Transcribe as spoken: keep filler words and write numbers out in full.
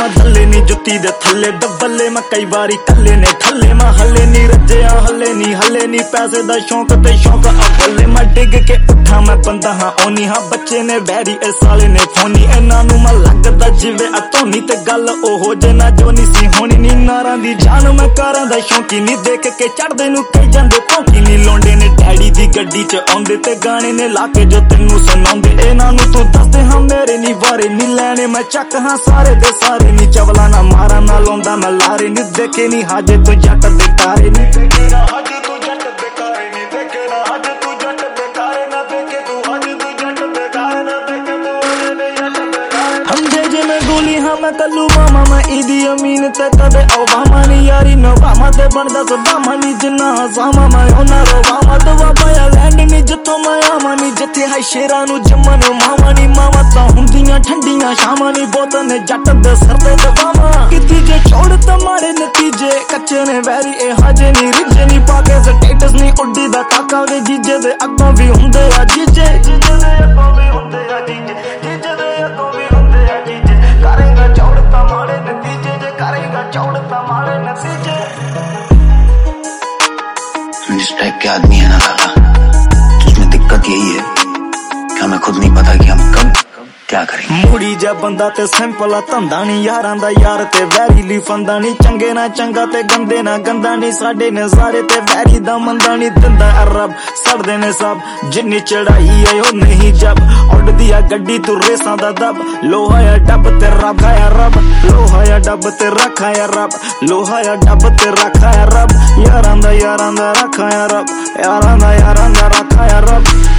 मैं दले नी जुत्ती दे थले दबले मैं कई बारी कले ने ठले मैं हले नी रज्जिया हले नी हले नी पैसे दा शौक ते शौक अवले मैं डिग के उठा मैं बंदा हाँ ओनी हाँ बच्चे ने बैरी इस साले ने फोनी इन्हां नूं मैं लगदा जिवे अतोनी ते गल ओहो जे ना जो नी सी होनी नी नारां दी जान मैं कारां दा शौकी नी देख के चढ़दे नूं कई जांदे भौंकी नी लौंडे ने डैडी दी गड्डी च आउंदे ते गाने ने ला के जो तैनूं सुणाउंदे इन्हां नूं तूं दस दे हाँ मेरे नी वारे नी लैणे मैं चक हाँ सारे दे सारे नी चवला ना मारा ना लाउंदा मैं लारे नी देखे नी हाजे तू जट दे तारे नी देखे ना हाजे तू जट दे तारे नी देखे ना हाजे तू जट दे तारे ना देखे तू हाजे तू जट दे तारे ना देखे तू हाजे दे जट दे तारे हम जे जे मैं गोली हाँ मैं कल्लू मामा मैं ईदी अमीन ते कदे ओबामा नी यारी नोबामा ते बनदा सदामा नी जिन्ना हसामा मैं होना रोबामा दवा पाया लैंड नी जिथों मैं आवां नी जिथे है शेरां नूं जम्मन मावा नी मावा तां हुंदियां ठंडियां शामां नी बोतल ने जट दे सर ते दबावा किती जे छोड़ ता मारे नतीजे कच्चे ने वैरी ए हाजे नी रिजे नी पाके स्टेटस नी उड्डी दा काका दे जीजे दे अग्गों भी हुंदे आ जीजे जीजे दे अग्गों भी हुंदे आ जीजे जीजे दे अग्गों भी हुंदे आ जीजे करेगा छोड़ ता मारे नतीजे जे करेगा छोड़ ता मारे नतीजे जिस टाइप के आदमी है ना काका उसमें दिक्कत यही है कि हमें खुद नहीं पता कि हम कब क्या करेंगे। मुड़ी जा बंदा ते सिंपल धंधा नी यारां दा यार ते वैरी ली फंदा नी चंगे ना चंगा ते गंदे ना गंदा नी साडे नज़ारे ते वैरी दा मंदा नी दिंदा अरब सड़दे ने सब जिन्नी चढ़ाई है ओ नहीं जब उड़दी आ गड्डी तू रेसां दा दब लोहा या डब ते रखा या रब लोहा या डब ते रखा या रब लोहा या डब ते रखा या रब यारां दा यारां दा रखा या रब यारां दा यारां दा रखा या रब